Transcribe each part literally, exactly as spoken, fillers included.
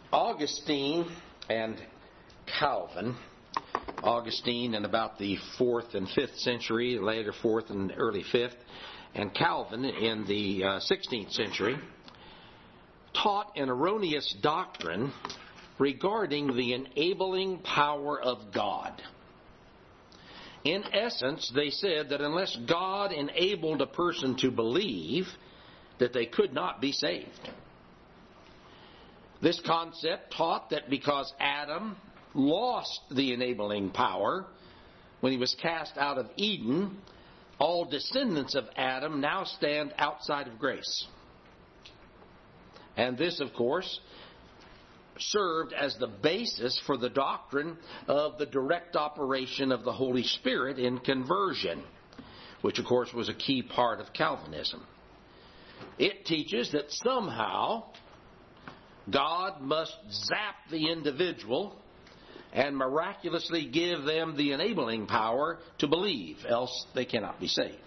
Augustine and Calvin, Augustine in about the fourth and fifth century, later fourth and early fifth, and Calvin in the uh, sixteenth century, taught an erroneous doctrine regarding the enabling power of God. In essence, they said that unless God enabled a person to believe, that they could not be saved. This concept taught that because Adam lost the enabling power when he was cast out of Eden, all descendants of Adam now stand outside of grace. And this, of course, served as the basis for the doctrine of the direct operation of the Holy Spirit in conversion, which, of course, was a key part of Calvinism. It teaches that somehow God must zap the individual and miraculously give them the enabling power to believe, else they cannot be saved.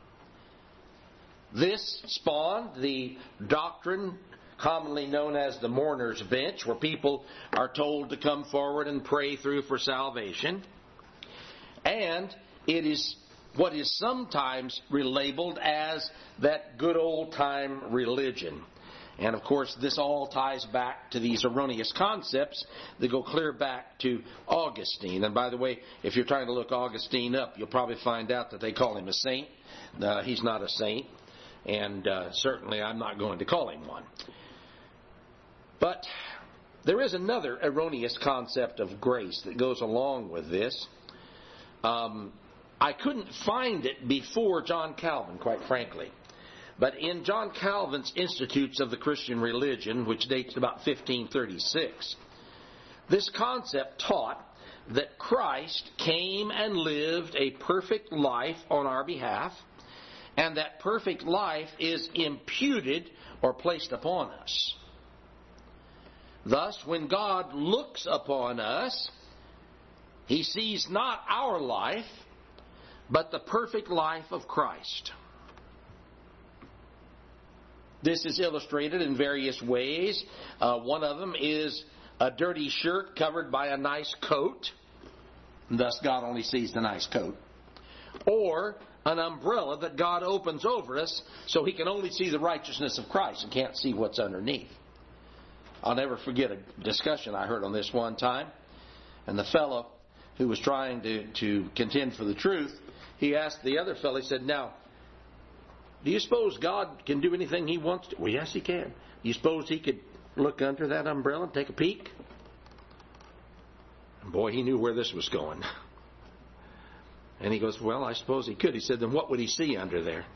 This spawned the doctrine commonly known as the mourner's bench, where people are told to come forward and pray through for salvation. And it is what is sometimes relabeled as that good old-time religion. And, of course, this all ties back to these erroneous concepts that go clear back to Augustine. And, by the way, if you're trying to look Augustine up, you'll probably find out that they call him a saint. Uh, he's not a saint, and uh, certainly I'm not going to call him one. But there is another erroneous concept of grace that goes along with this. Um, I couldn't find it before John Calvin, quite frankly. But in John Calvin's Institutes of the Christian Religion, which dates about fifteen thirty-six, this concept taught that Christ came and lived a perfect life on our behalf, and that perfect life is imputed or placed upon us. Thus, when God looks upon us, He sees not our life, but the perfect life of Christ. This is illustrated in various ways. Uh, one of them is a dirty shirt covered by a nice coat. And thus God only sees the nice coat. Or an umbrella that God opens over us so He can only see the righteousness of Christ and can't see what's underneath. I'll never forget a discussion I heard on this one time. And the fellow who was trying to, to contend for the truth, he asked the other fellow, he said, now, do you suppose God can do anything He wants to? Well, yes, He can. Do you suppose He could look under that umbrella and take a peek? And boy, he knew where this was going. And he goes, well, I suppose He could. He said, then what would He see under there?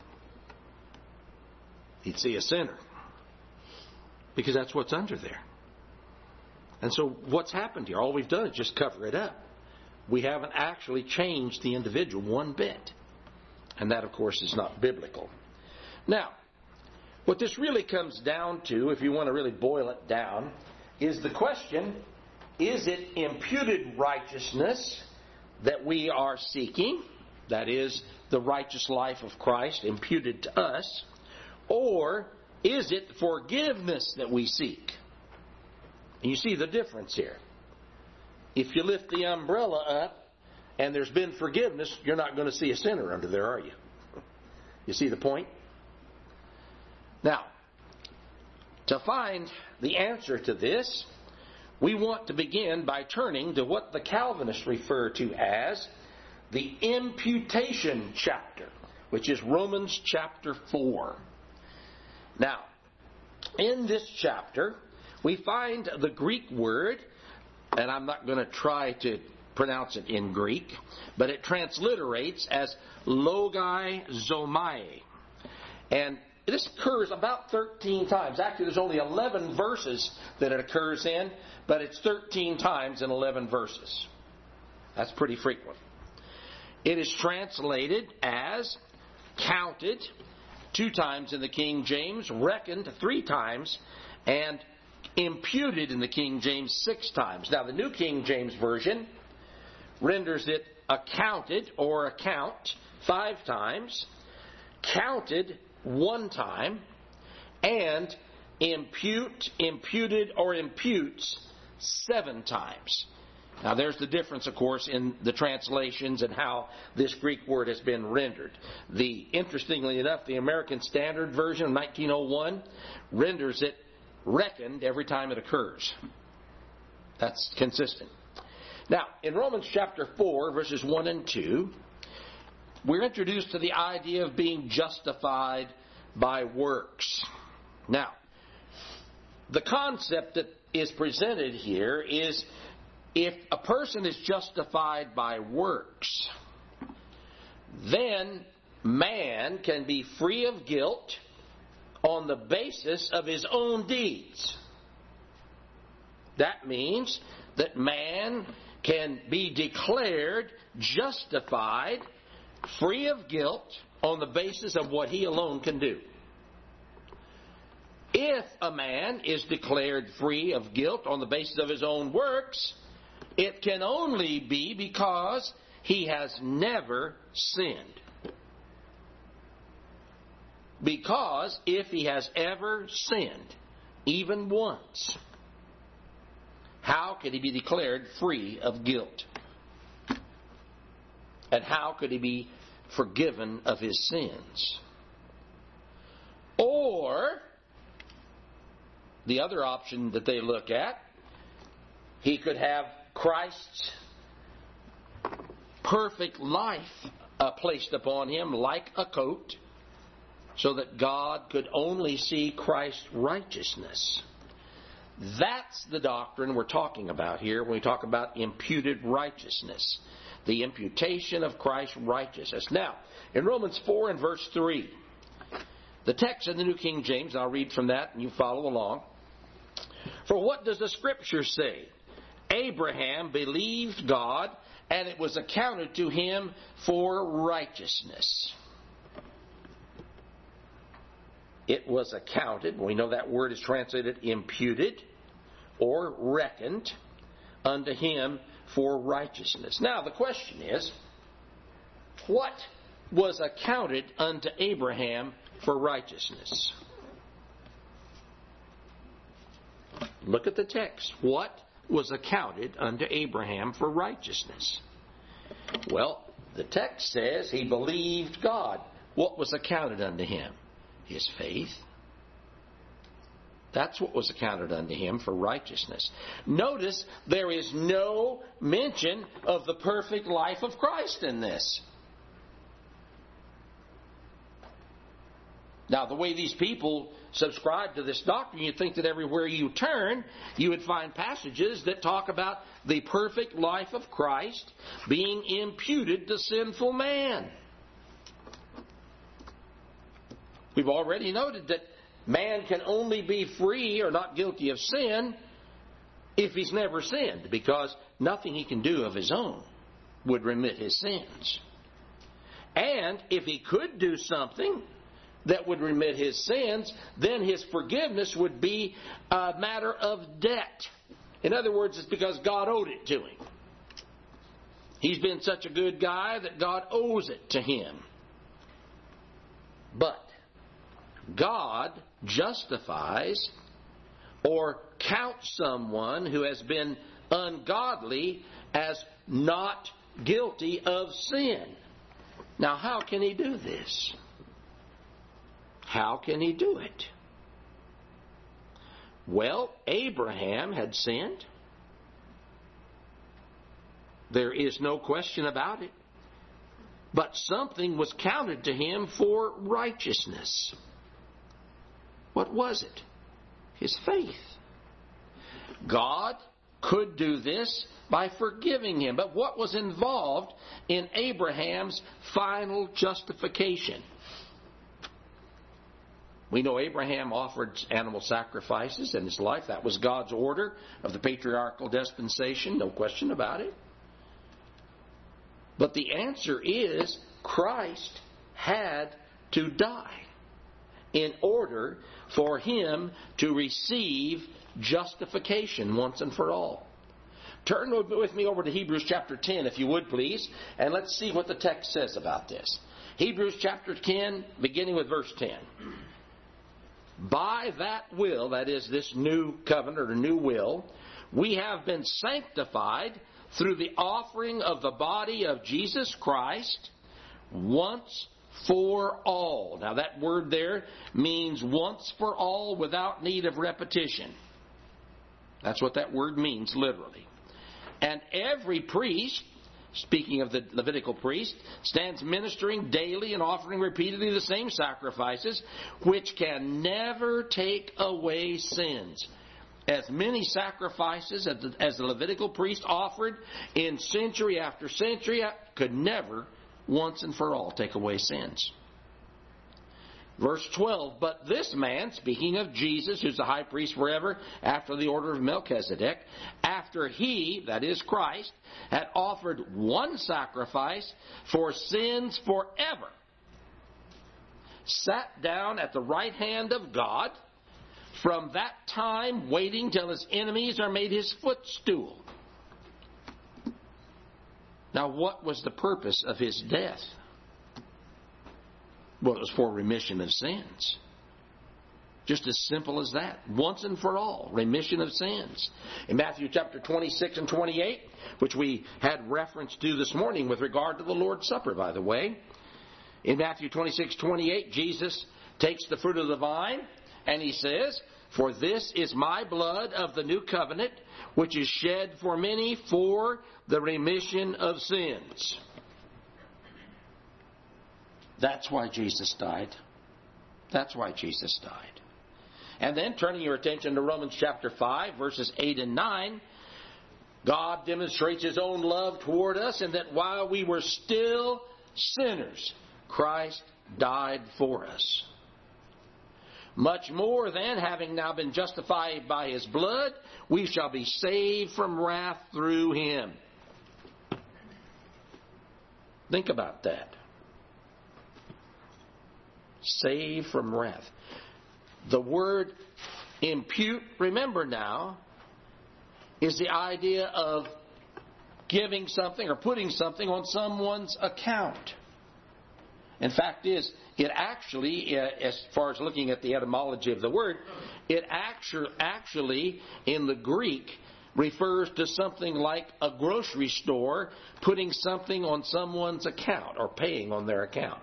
He'd see a sinner. Because that's what's under there. And so what's happened here? All we've done is just cover it up. We haven't actually changed the individual one bit. And that, of course, is not biblical. Now, what this really comes down to, if you want to really boil it down, is the question, is it imputed righteousness that we are seeking? That is, the righteous life of Christ imputed to us. Or is it forgiveness that we seek? And you see the difference here. If you lift the umbrella up and there's been forgiveness, you're not going to see a sinner under there, are you? You see the point? Now, to find the answer to this, we want to begin by turning to what the Calvinists refer to as the imputation chapter, which is Romans chapter four. Now, in this chapter, we find the Greek word, and I'm not going to try to pronounce it in Greek, but it transliterates as logizomai. And this occurs about thirteen times. Actually, there's only eleven verses that it occurs in, but it's thirteen times in eleven verses. That's pretty frequent. It is translated as counted two times in the King James, reckoned three times, and imputed in the King James six times. Now, the New King James Version renders it accounted or account five times, counted one time, and impute, imputed, or imputes seven times. Now there's the difference, of course, in the translations and how this Greek word has been rendered. The interestingly enough, the American Standard Version of nineteen oh one renders it reckoned every time it occurs. That's consistent. Now, in Romans chapter four, verses one and two, we're introduced to the idea of being justified by works. Now, the concept that is presented here is, if a person is justified by works, then man can be free of guilt on the basis of his own deeds. That means that man can be declared justified, free of guilt, on the basis of what he alone can do. If a man is declared free of guilt on the basis of his own works, it can only be because he has never sinned. Because if he has ever sinned, even once, how could he be declared free of guilt? And how could he be forgiven of his sins? Or, the other option that they look at, he could have Christ's perfect life uh, placed upon him like a coat, so that God could only see Christ's righteousness. That's the doctrine we're talking about here when we talk about imputed righteousness. The imputation of Christ's righteousness. Now, in Romans four and verse three, the text in the New King James, I'll read from that and you follow along. For what does the Scripture say? Abraham believed God, and it was accounted to him for righteousness. It was accounted, we know that word is translated imputed or reckoned unto him for righteousness. Now the question is, what was accounted unto Abraham for righteousness? Look at the text. What was accounted unto Abraham for righteousness? Well, the text says he believed God. What was accounted unto him? His faith. That's what was accounted unto him for righteousness. Notice there is no mention of the perfect life of Christ in this. Now, the way these people subscribe to this doctrine, you'd think that everywhere you turn, you would find passages that talk about the perfect life of Christ being imputed to sinful man. We've already noted that man can only be free or not guilty of sin if he's never sinned, because nothing he can do of his own would remit his sins. And if he could do something that would remit his sins, then his forgiveness would be a matter of debt. In other words, it's because God owed it to him. He's been such a good guy that God owes it to him. But God justifies or counts someone who has been ungodly as not guilty of sin. Now, how can he do this? How can he do it? Well, Abraham had sinned. There is no question about it. But something was counted to him for righteousness. What was it? His faith. God could do this by forgiving him. But what was involved in Abraham's final justification? We know Abraham offered animal sacrifices in his life. That was God's order of the patriarchal dispensation. No question about it. But the answer is Christ had to die in order for him to receive justification once and for all. Turn with me over to Hebrews chapter ten, if you would, please, and let's see what the text says about this. Hebrews chapter ten, beginning with verse ten. by that will, that is, this new covenant or new will, we have been sanctified through the offering of the body of Jesus Christ once for all. Now that word there means once for all without need of repetition. That's what that word means literally. And every priest, speaking of the Levitical priest, stands ministering daily and offering repeatedly the same sacrifices, which can never take away sins. As many sacrifices as the, as the Levitical priest offered in century after century could never once and for all take away sins. Verse twelve, but this man, speaking of Jesus, who's the high priest forever, after the order of Melchizedek, after he, that is Christ, had offered one sacrifice for sins forever, sat down at the right hand of God, from that time waiting till his enemies are made his footstool. Now, what was the purpose of his death? Well, it was for remission of sins. Just as simple as that. Once and for all, remission of sins. In Matthew chapter twenty-six and twenty-eight, which we had reference to this morning with regard to the Lord's Supper, by the way. In Matthew twenty-six, twenty-eight, Jesus takes the fruit of the vine and he says, for this is my blood of the new covenant, which is shed for many for the remission of sins. That's why Jesus died. That's why Jesus died. And then turning your attention to Romans chapter five, verses eight and nine, God demonstrates His own love toward us in that while we were still sinners, Christ died for us. Much more then, having now been justified by His blood, we shall be saved from wrath through Him. Think about that. Saved from wrath. The word impute, remember now, is the idea of giving something or putting something on someone's account. In fact, is it actually, as far as looking at the etymology of the word, it actually, actually in the Greek refers to something like a grocery store putting something on someone's account or paying on their account.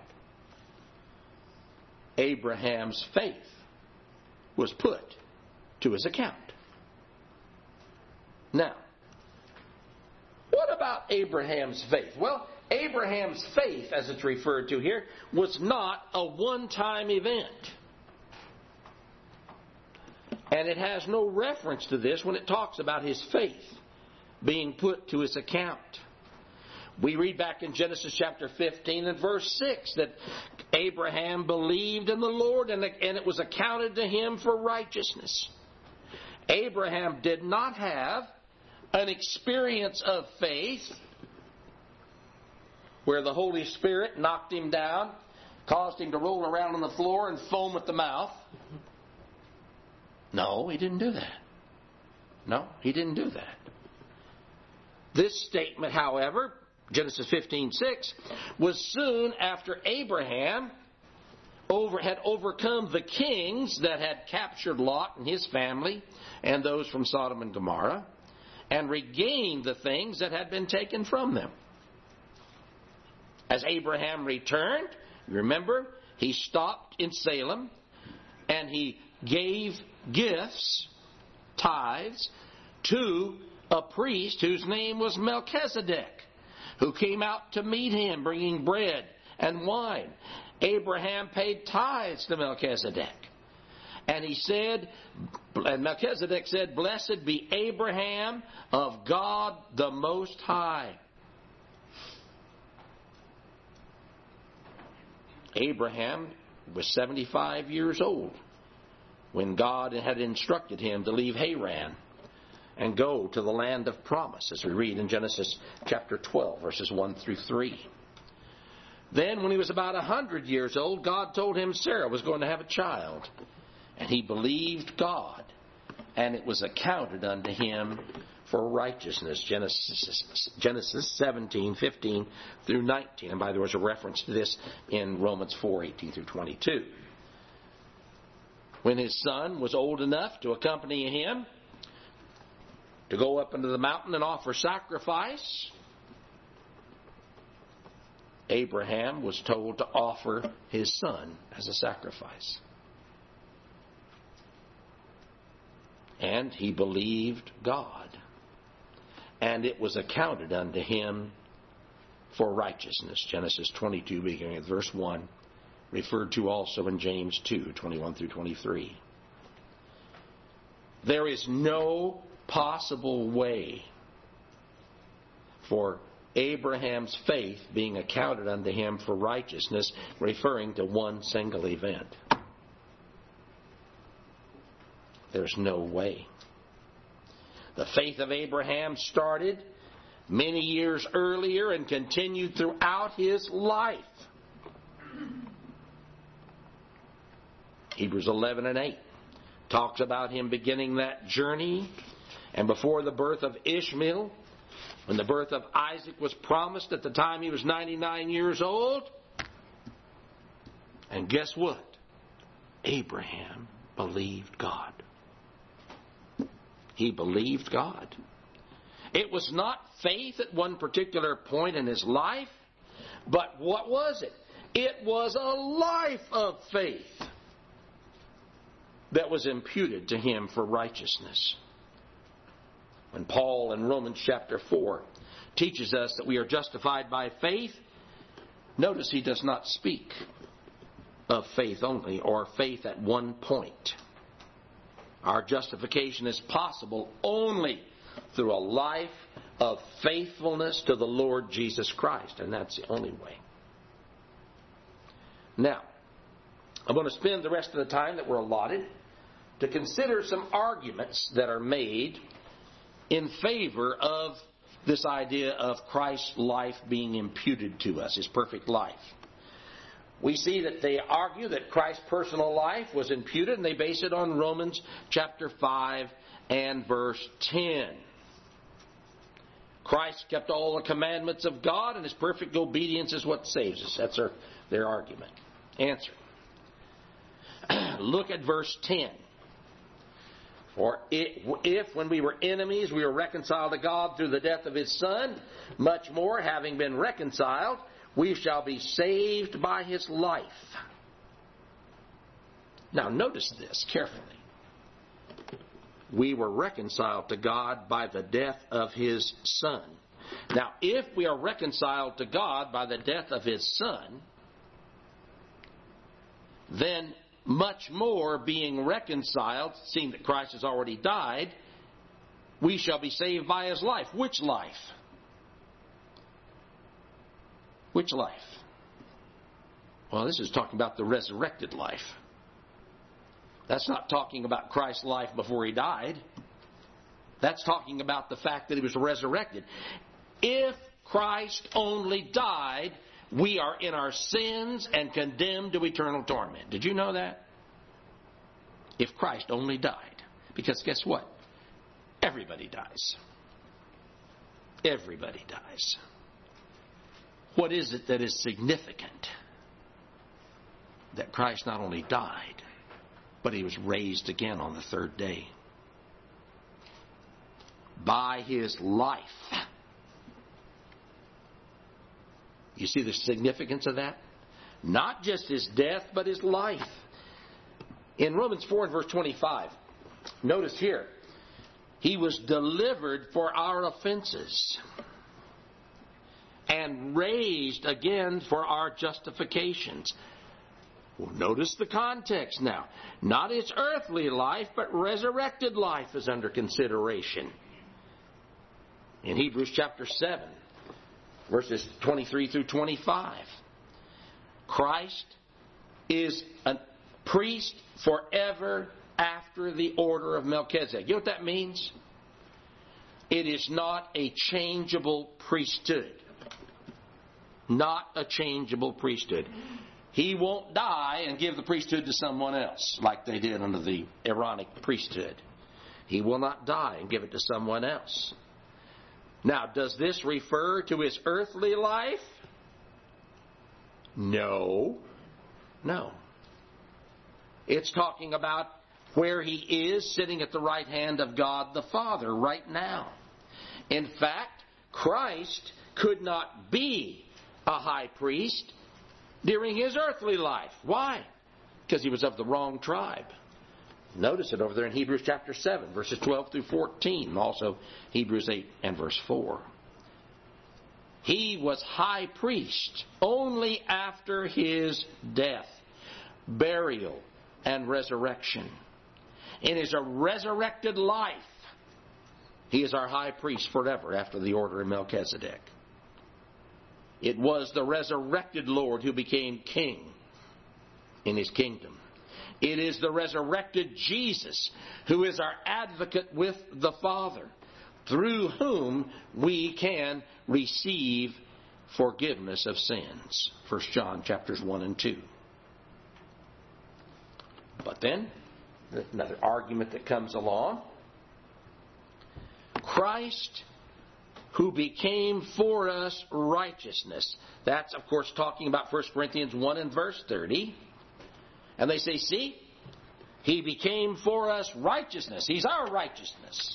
Abraham's faith was put to his account. Now, what about Abraham's faith? Well, Abraham's faith, as it's referred to here, was not a one-time event. And it has no reference to this when it talks about his faith being put to his account. We read back in Genesis chapter fifteen and verse six that Abraham believed in the Lord and it was accounted to him for righteousness. Abraham did not have an experience of faith where the Holy Spirit knocked him down, caused him to roll around on the floor and foam at the mouth. No, he didn't do that. No, he didn't do that. This statement, however, Genesis fifteen six, was soon after Abraham over, had overcome the kings that had captured Lot and his family and those from Sodom and Gomorrah and regained the things that had been taken from them. As Abraham returned, remember, he stopped in Salem and he gave gifts, tithes, to a priest whose name was Melchizedek, who came out to meet him bringing bread and wine. Abraham paid tithes to Melchizedek. And he said, and Melchizedek said, blessed be Abraham of God the Most High. Abraham was seventy-five years old when God had instructed him to leave Haran and go to the land of promise, as we read in Genesis chapter twelve, verses one through three. Then, when he was about a hundred years old, God told him Sarah was going to have a child. And he believed God, and it was accounted unto him for righteousness. Genesis, Genesis seventeen, fifteen through nineteen. And by the way, there's a reference to this in Romans four, eighteen through twenty-two. when his son was old enough to accompany him to go up into the mountain and offer sacrifice, Abraham was told to offer his son as a sacrifice. And he believed God, and it was accounted unto him for righteousness. Genesis twenty-two, beginning at verse one, referred to also in James two, twenty-one through twenty-three. There is no possible way for Abraham's faith being accounted unto him for righteousness, referring to one single event. There's no way. The faith of Abraham started many years earlier and continued throughout his life. Hebrews eleven and eight talks about him beginning that journey, and before the birth of Ishmael, when the birth of Isaac was promised at the time he was ninety-nine years old. And guess what? Abraham believed God. He believed God. It was not faith at one particular point in his life, but what was it? It was a life of faith that was imputed to him for righteousness. When Paul in Romans chapter four teaches us that we are justified by faith, notice he does not speak of faith only or faith at one point. Our justification is possible only through a life of faithfulness to the Lord Jesus Christ, and that's the only way. Now, I'm going to spend the rest of the time that we're allotted to consider some arguments that are made in favor of this idea of Christ's life being imputed to us, his perfect life. We see that they argue that Christ's personal life was imputed, and they base it on Romans chapter five and verse ten. Christ kept all the commandments of God, and his perfect obedience is what saves us. That's their, their argument. Answer. Look at verse ten. For if, when we were enemies, we were reconciled to God through the death of his Son, much more, having been reconciled, we shall be saved by his life. Now, notice this carefully. We were reconciled to God by the death of his Son. Now, if we are reconciled to God by the death of his Son, then much more being reconciled, seeing that Christ has already died, we shall be saved by his life. Which life? Which life? Well, this is talking about the resurrected life. That's not talking about Christ's life before he died. That's talking about the fact that he was resurrected. If Christ only died, we are in our sins and condemned to eternal torment. Did you know that? If Christ only died. Because guess what? Everybody dies. Everybody dies. What is it that is significant? That Christ not only died, but he was raised again on the third day. By his life. You see the significance of that? Not just his death, but his life. In Romans four and verse twenty-five, notice here, he was delivered for our offenses and raised again for our justifications. Well, notice the context now. Not his earthly life, but resurrected life is under consideration. In Hebrews chapter seven, verses twenty-three through twenty-five, Christ is a priest forever after the order of Melchizedek. You know what that means? It is not a changeable priesthood. Not a changeable priesthood. He won't die and give the priesthood to someone else like they did under the Aaronic priesthood. He will not die and give it to someone else. Now, does this refer to his earthly life? No. No. It's talking about where He is sitting at the right hand of God the Father right now. In fact, Christ could not be a high priest during His earthly life. Why? Because He was of the wrong tribe. Notice it over there in Hebrews chapter seven, verses twelve through fourteen, and also Hebrews eight and verse four. He was high priest only after His death, burial, and resurrection. In His resurrected life, He is our high priest forever after the order of Melchizedek. It was the resurrected Lord who became king in His kingdom. It is the resurrected Jesus who is our advocate with the Father, through whom we can receive forgiveness of sins. First John chapters one and two. But then, another argument that comes along. Christ, who became for us righteousness. That's, of course, talking about First Corinthians one and verse thirty. And they say, see, He became for us righteousness. He's our righteousness.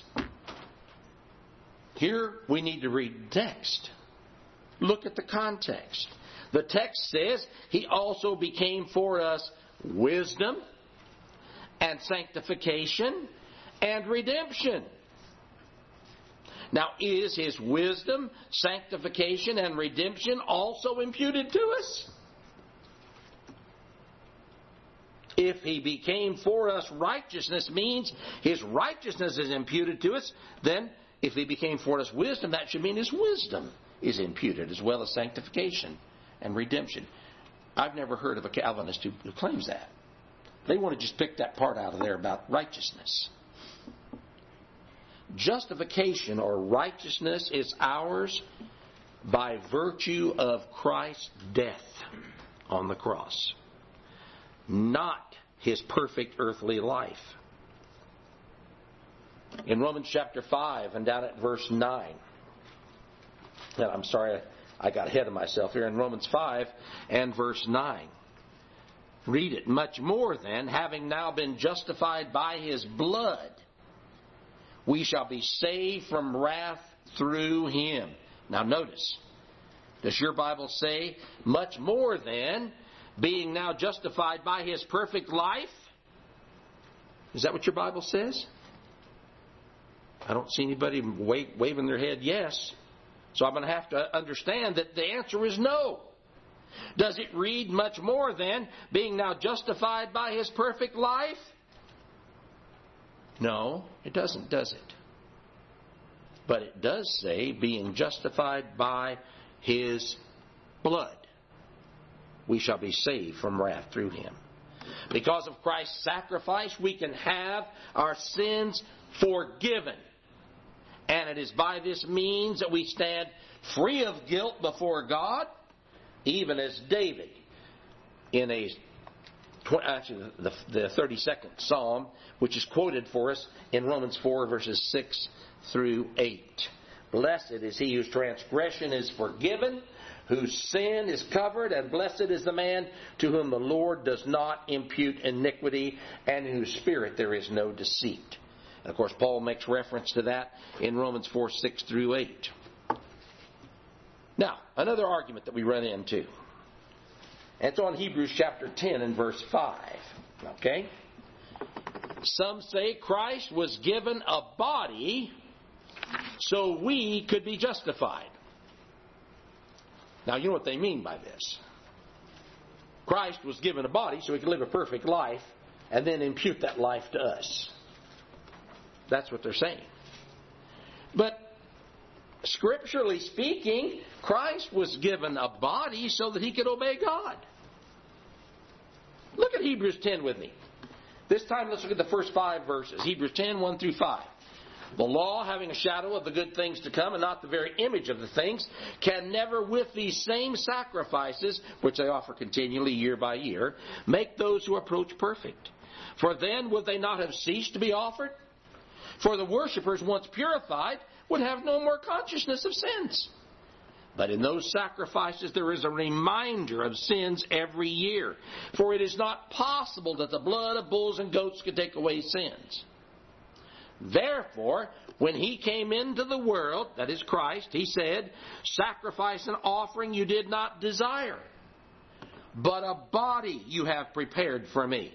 Here we need to read the text. Look at the context. The text says He also became for us wisdom and sanctification and redemption. Now, is His wisdom, sanctification, and redemption also imputed to us? If He became for us righteousness means His righteousness is imputed to us, then if He became for us wisdom, that should mean His wisdom is imputed as well as sanctification and redemption. I've never heard of a Calvinist who claims that. They want to just pick that part out of there about righteousness. Justification or righteousness is ours by virtue of Christ's death on the cross, not His perfect earthly life. In Romans chapter five and down at verse nine, and I'm sorry I got ahead of myself here, in Romans five and verse nine. Read it. Much more then, having now been justified by His blood, we shall be saved from wrath through Him. Now notice, does your Bible say, much more than being now justified by His perfect life? Is that what your Bible says? I don't see anybody waving their head yes. So I'm going to have to understand that the answer is no. Does it read much more than being now justified by His perfect life? No, it doesn't, does it? But it does say being justified by His blood. We shall be saved from wrath through Him. Because of Christ's sacrifice, we can have our sins forgiven. And it is by this means that we stand free of guilt before God, even as David, in a actually the, the thirty-second Psalm, which is quoted for us in Romans four, verses six through eight. Blessed is he whose transgression is forgiven, whose sin is covered, and blessed is the man to whom the Lord does not impute iniquity, and in whose spirit there is no deceit. And of course, Paul makes reference to that in Romans four, six through eight. Now, another argument that we run into. And it's on Hebrews chapter ten and verse five. Okay? Some say Christ was given a body so we could be justified. Now, you know what they mean by this. Christ was given a body so He could live a perfect life and then impute that life to us. That's what they're saying. But scripturally speaking, Christ was given a body so that He could obey God. Look at Hebrews ten with me. This time let's look at the first five verses. Hebrews ten, one through five. The law, having a shadow of the good things to come and not the very image of the things, can never with these same sacrifices, which they offer continually year by year, make those who approach perfect. For then would they not have ceased to be offered? For the worshippers, once purified, would have no more consciousness of sins. But in those sacrifices there is a reminder of sins every year. For it is not possible that the blood of bulls and goats could take away sins. Therefore, when He came into the world, that is Christ, He said, sacrifice and offering you did not desire, but a body you have prepared for me.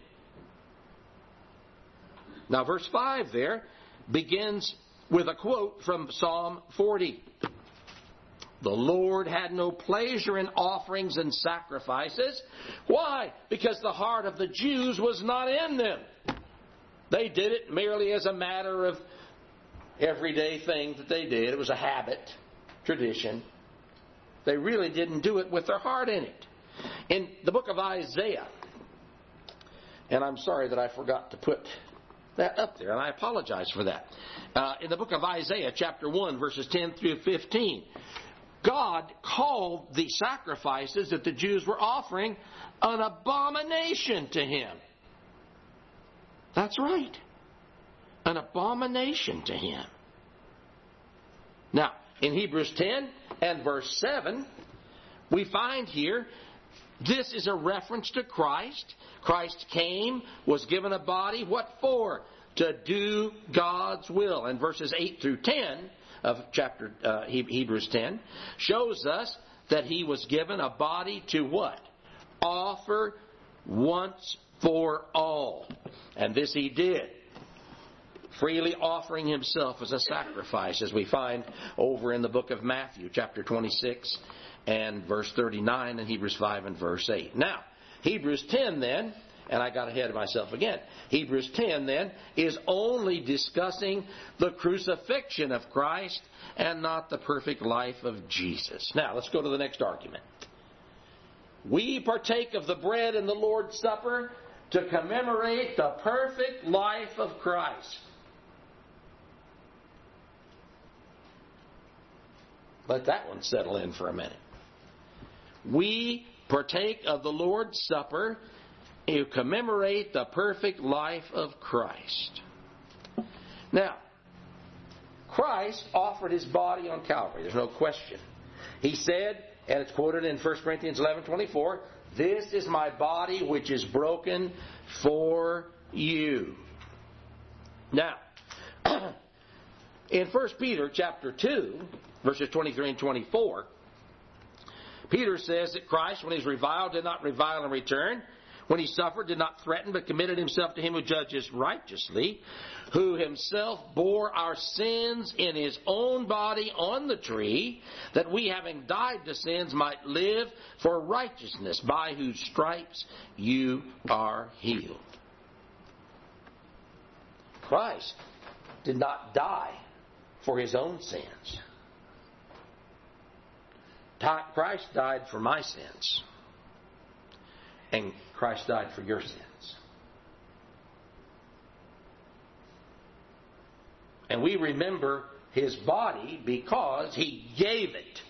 Now verse five there begins with a quote from Psalm forty. The Lord had no pleasure in offerings and sacrifices. Why? Because the heart of the Jews was not in them. They did it merely as a matter of everyday thing that they did. It was a habit, tradition. They really didn't do it with their heart in it. In the book of Isaiah, and I'm sorry that I forgot to put that up there, and I apologize for that. Uh, in the book of Isaiah, chapter one, verses ten through fifteen, God called the sacrifices that the Jews were offering an abomination to Him. That's right. An abomination to Him. Now, in Hebrews ten and verse seven, we find here this is a reference to Christ. Christ came, was given a body. What for? To do God's will. And verses eight through ten of chapter uh, Hebrews ten shows us that He was given a body to what? Offer once for all. And this He did, freely offering Himself as a sacrifice, as we find over in the book of Matthew, chapter twenty-six and verse thirty-nine, and Hebrews five and verse eight. Now, Hebrews ten then, and I got ahead of myself again. Hebrews ten then is only discussing the crucifixion of Christ and not the perfect life of Jesus. Now, let's go to the next argument. We partake of the bread in the Lord's Supper to commemorate the perfect life of Christ. Let that one settle in for a minute. We partake of the Lord's Supper to commemorate the perfect life of Christ. Now, Christ offered His body on Calvary. There's no question. He said, and it's quoted in First Corinthians eleven twenty-four, this is my body which is broken for you. Now, in First Peter chapter two, verses twenty-three and twenty-four, Peter says that Christ, when He was reviled, did not revile in return. When He suffered, did not threaten, but committed Himself to Him who judges righteously, who Himself bore our sins in His own body on the tree, that we, having died to sins, might live for righteousness, by whose stripes you are healed. Christ did not die for His own sins. Christ died for my sins. And Christ died for your sins. And we remember His body because He gave it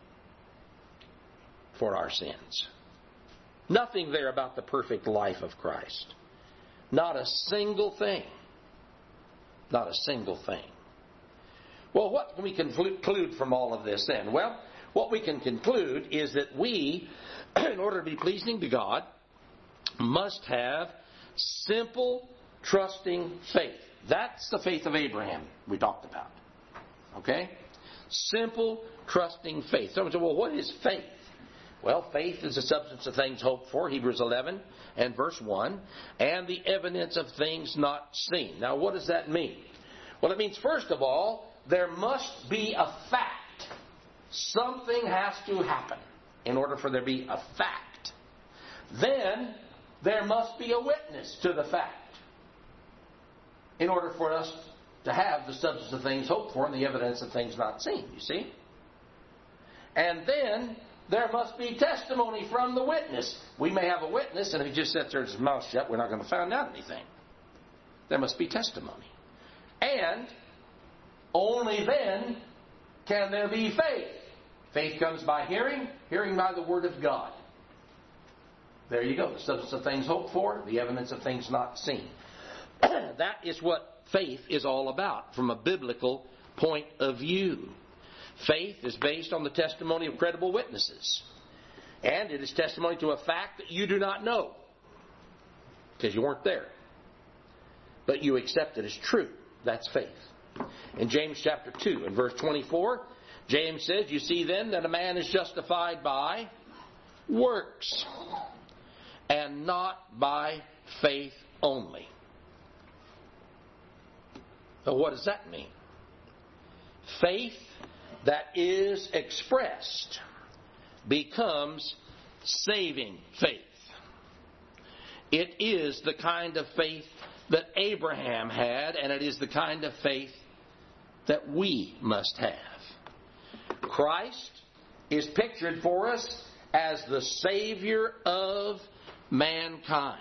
for our sins. Nothing there about the perfect life of Christ. Not a single thing. Not a single thing. Well, what can we conclude from all of this then? Well, what we can conclude is that we, in order to be pleasing to God, must have simple, trusting faith. That's the faith of Abraham we talked about. Okay? Simple, trusting faith. Someone said, well, what is faith? Well, faith is the substance of things hoped for, Hebrews eleven and verse one, and the evidence of things not seen. Now, what does that mean? Well, it means, first of all, there must be a fact. Something has to happen in order for there to be a fact. Then, there must be a witness to the fact in order for us to have the substance of things hoped for and the evidence of things not seen, you see? And then, there must be testimony from the witness. We may have a witness, and if he just sits there with his mouth shut, we're not going to find out anything. There must be testimony. And only then can there be faith. Faith comes by hearing, hearing by the Word of God. There you go. The substance of things hoped for, the evidence of things not seen. That is what faith is all about from a biblical point of view. Faith is based on the testimony of credible witnesses. And it is testimony to a fact that you do not know, because you weren't there. But you accept it as true. That's faith. In James chapter two and verse twenty-four, James says, you see then that a man is justified by works, and not by faith only. So what does that mean? Faith that is expressed becomes saving faith. It is the kind of faith that Abraham had, and it is the kind of faith that we must have. Christ is pictured for us as the Savior of mankind.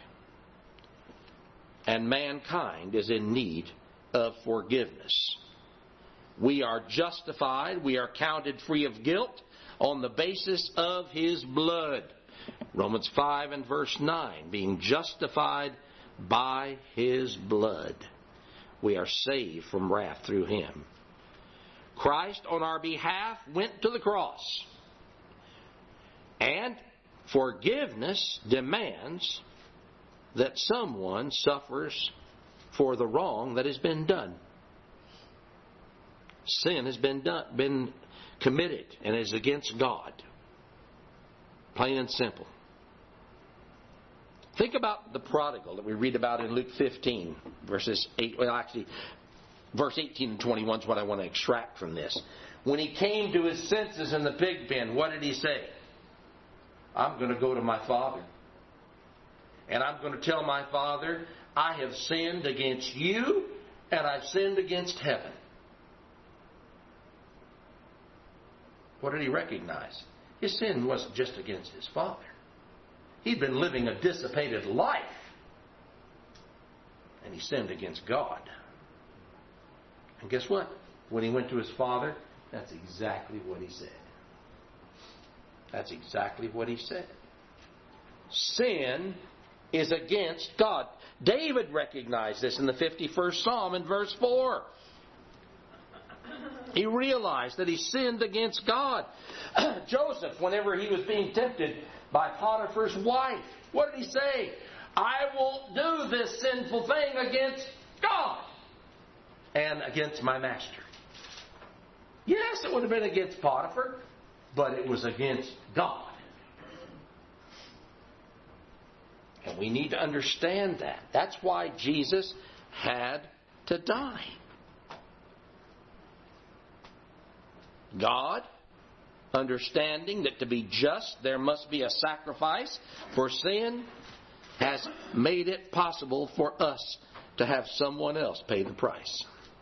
And mankind is in need of forgiveness. We are justified, we are counted free of guilt on the basis of His blood. Romans five and verse nine, being justified by His blood. We are saved from wrath through Him. Christ on our behalf went to the cross. And forgiveness demands that someone suffers for the wrong that has been done. Sin has been done, been committed and is against God. Plain and simple. Think about the prodigal that we read about in Luke fifteen, verses eight. Well, actually, verse eighteen and twenty-one is what I want to extract from this. When he came to his senses in the pig pen, what did he say? I'm going to go to my father. And I'm going to tell my father, I have sinned against you, and I've sinned against heaven. What did he recognize? His sin wasn't just against his father. He'd been living a dissipated life. And he sinned against God. And guess what? When he went to his father, that's exactly what he said. That's exactly what he said. Sin is against God. David recognized this in the fifty-first Psalm in verse four. He realized that he sinned against God. Joseph, whenever he was being tempted by Potiphar's wife, what did he say? I won't do this sinful thing against God and against my master. Yes, it would have been against Potiphar, but it was against God. And we need to understand that. That's why Jesus had to die. God, understanding that to be just there must be a sacrifice for sin, has made it possible for us to have someone else pay the price.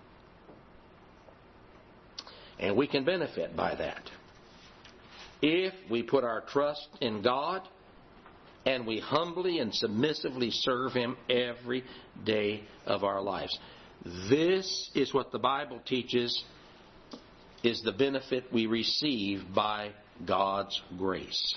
And we can benefit by that if we put our trust in God and we humbly and submissively serve Him every day of our lives. This is what the Bible teaches is the benefit we receive by God's grace.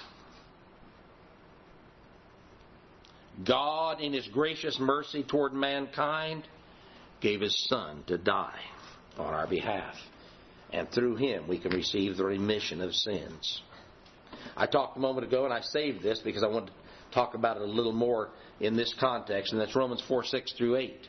God, in His gracious mercy toward mankind, gave His Son to die on our behalf. And through Him we can receive the remission of sins. I talked a moment ago, and I saved this because I wanted to talk about it a little more in this context, and that's Romans four, six through eight.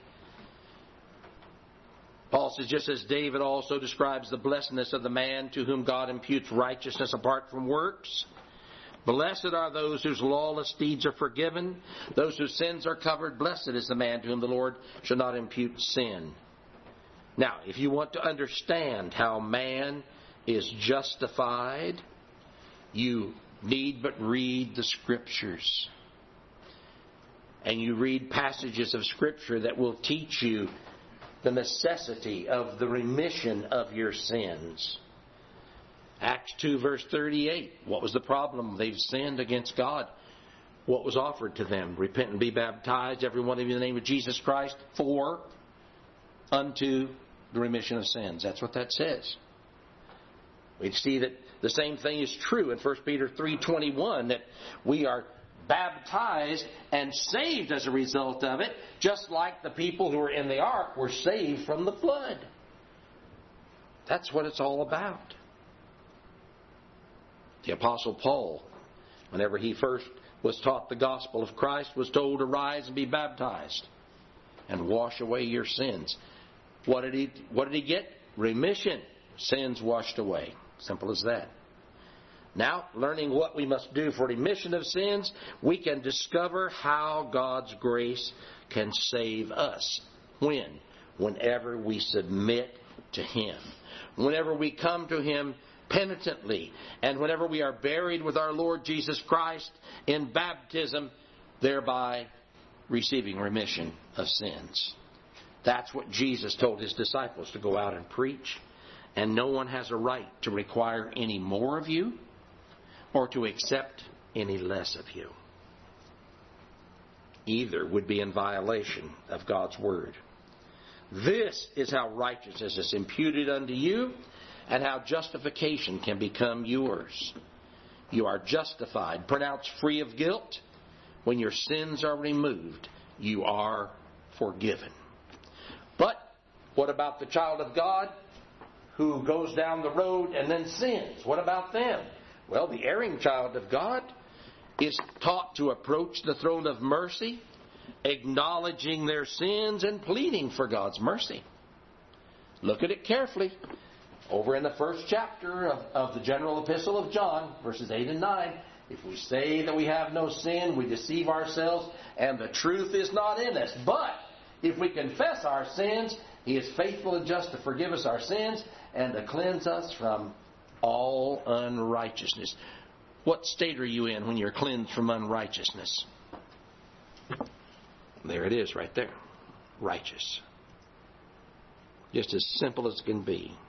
Paul says, just as David also describes the blessedness of the man to whom God imputes righteousness apart from works. Blessed are those whose lawless deeds are forgiven, those whose sins are covered. Blessed is the man to whom the Lord shall not impute sin. Now, if you want to understand how man is justified, you need but read the Scriptures. And you read passages of Scripture that will teach you the necessity of the remission of your sins. Acts two verse thirty-eight. What was the problem? They've sinned against God. What was offered to them? Repent and be baptized, every one of you, in the name of Jesus Christ, for unto the remission of sins. That's what that says. We see that the same thing is true in First Peter three twenty-one, that we are baptized and saved as a result of it, just like the people who were in the ark were saved from the flood. That's what it's all about. The Apostle Paul, whenever he first was taught the gospel of Christ, was told to rise and be baptized and wash away your sins. What did he, what did he get? Remission. Sins washed away. Simple as that. Now, learning what we must do for remission of sins, we can discover how God's grace can save us. When? Whenever we submit to Him. Whenever we come to Him penitently, and whenever we are buried with our Lord Jesus Christ in baptism, thereby receiving remission of sins. That's what Jesus told His disciples, to go out and preach. And no one has a right to require any more of you or to accept any less of you. Either would be in violation of God's Word. This is how righteousness is imputed unto you and how justification can become yours. You are justified, pronounced free of guilt. When your sins are removed, you are forgiven. But what about the child of God who goes down the road and then sins? What about them? Well, the erring child of God is taught to approach the throne of mercy, acknowledging their sins and pleading for God's mercy. Look at it carefully. Over in the first chapter of, of the general epistle of John, verses eight and nine, if we say that we have no sin, we deceive ourselves, and the truth is not in us. But if we confess our sins, He is faithful and just to forgive us our sins and to cleanse us from all unrighteousness. What state are you in when you're cleansed from unrighteousness? There it is right there. Righteous. Just as simple as it can be.